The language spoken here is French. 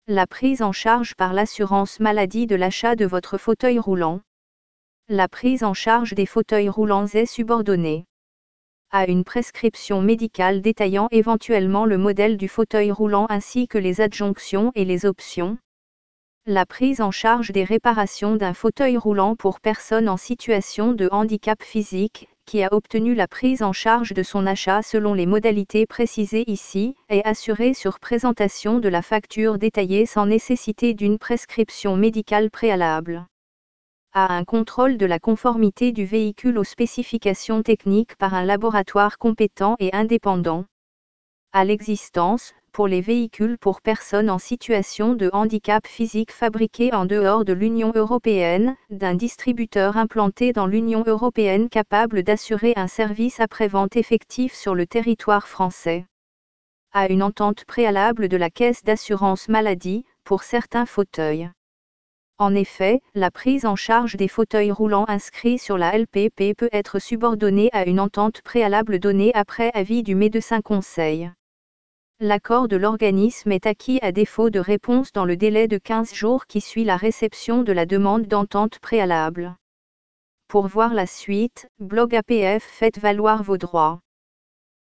La prise en charge par l'assurance maladie de l'achat de votre fauteuil roulant. La prise en charge des fauteuils roulants est subordonnée à une prescription médicale détaillant éventuellement le modèle du fauteuil roulant ainsi que les adjonctions et les options. La prise en charge des réparations d'un fauteuil roulant pour personne en situation de handicap physique, qui a obtenu la prise en charge de son achat selon les modalités précisées ici, est assurée sur présentation de la facture détaillée sans nécessité d'une prescription médicale préalable à un contrôle de la conformité du véhicule aux spécifications techniques par un laboratoire compétent et indépendant. À l'existence, pour les véhicules pour personnes en situation de handicap physique fabriqués en dehors de l'Union européenne, d'un distributeur implanté dans l'Union européenne capable d'assurer un service après-vente effectif sur le territoire français. À une entente préalable de la Caisse d'assurance maladie, pour certains fauteuils. En effet, la prise en charge des fauteuils roulants inscrits sur la LPP peut être subordonnée à une entente préalable donnée après avis du médecin conseil. L'accord de l'organisme est acquis à défaut de réponse dans le délai de 15 jours qui suit la réception de la demande d'entente préalable. Pour voir la suite, blog APF, faites valoir vos droits.